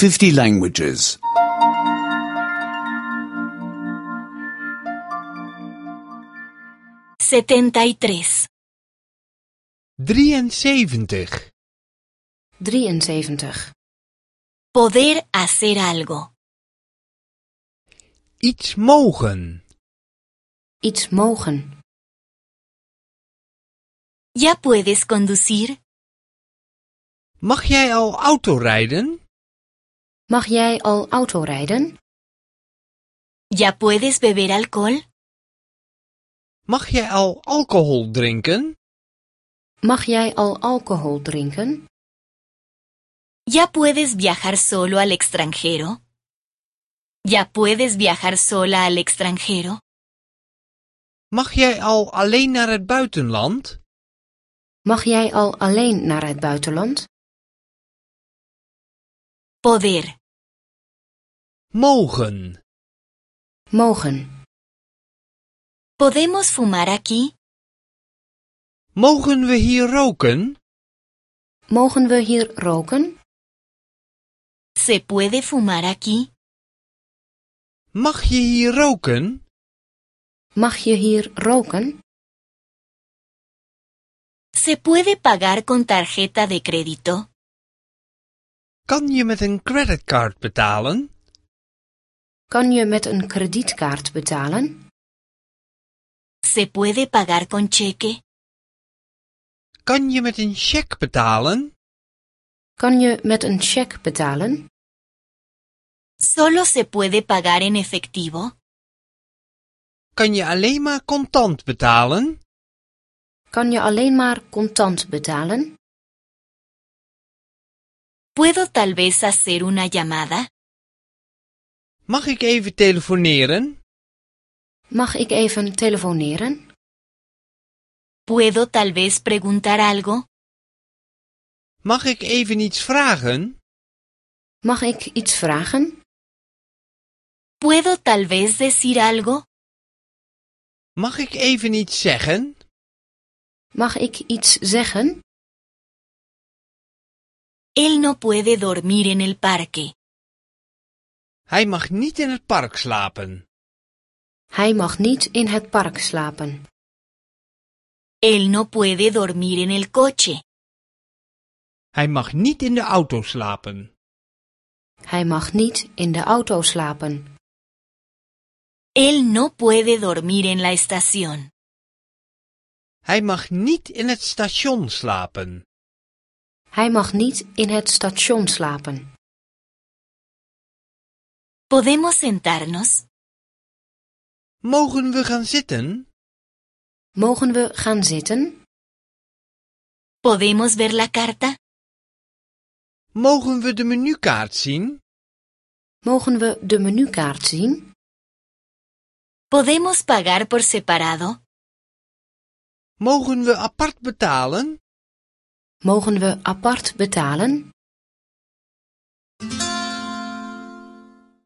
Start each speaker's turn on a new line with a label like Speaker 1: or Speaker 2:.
Speaker 1: 50 languages.
Speaker 2: 73.
Speaker 3: 73.
Speaker 4: 73.
Speaker 2: Poder hacer algo.
Speaker 3: Iets mogen.
Speaker 4: Iets mogen.
Speaker 2: ¿Ya puedes conducir?
Speaker 3: Mag jij al autorijden?
Speaker 4: Mag jij al autorijden?
Speaker 2: ¿Ya puedes beber alcohol?
Speaker 3: Mag jij al alcohol drinken?
Speaker 4: Mag jij al alcohol drinken?
Speaker 2: ¿Ya puedes viajar solo al extranjero? ¿Ya puedes viajar sola al extranjero?
Speaker 3: Mag jij al alleen naar het buitenland?
Speaker 4: Mag jij al alleen naar het buitenland?
Speaker 2: Poder.
Speaker 3: Mogen.
Speaker 4: Mogen.
Speaker 2: ¿Podemos fumar aquí?
Speaker 3: Mogen we hier roken?
Speaker 4: Mogen we hier roken?
Speaker 2: ¿Se puede fumar aquí?
Speaker 3: Mag je hier roken?
Speaker 4: Mag je hier roken?
Speaker 2: ¿Se puede pagar con tarjeta de crédito?
Speaker 3: Kan je met een creditcard betalen?
Speaker 4: Kan je met een kredietkaart betalen?
Speaker 2: ¿Se puede pagar con cheque?
Speaker 3: Kan je met een cheque betalen?
Speaker 4: Kan je met een cheque betalen?
Speaker 2: ¿Solo se puede pagar en efectivo?
Speaker 3: Kan je alleen maar contant betalen?
Speaker 4: Kan je alleen maar contant betalen?
Speaker 2: ¿Puedo tal vez hacer una llamada?
Speaker 3: Mag ik even telefoneren?
Speaker 4: Mag ik even telefoneren?
Speaker 2: ¿Puedo tal vez preguntar algo?
Speaker 3: Mag ik even iets vragen?
Speaker 4: Mag ik iets vragen?
Speaker 2: ¿Puedo tal vez decir algo?
Speaker 3: Mag ik even iets zeggen?
Speaker 4: Mag ik iets zeggen?
Speaker 2: Él no puede dormir en el parque.
Speaker 3: Hij mag niet in het park slapen.
Speaker 4: Hij mag niet in het park slapen.
Speaker 2: Él no puede dormir en el coche.
Speaker 3: Hij mag niet in de auto slapen.
Speaker 4: Hij mag niet in de auto slapen.
Speaker 2: Él no puede dormir en la estación.
Speaker 3: Hij mag niet in het station slapen.
Speaker 4: Hij mag niet in het station slapen.
Speaker 2: ¿Podemos sentarnos?
Speaker 3: Mogen we gaan zitten?
Speaker 4: Mogen we gaan zitten?
Speaker 2: ¿Podemos ver la carta?
Speaker 3: Mogen we de menukaart zien?
Speaker 4: Mogen we de menukaart zien?
Speaker 2: ¿Podemos pagar por separado?
Speaker 3: Mogen we apart betalen?
Speaker 4: Mogen we apart betalen?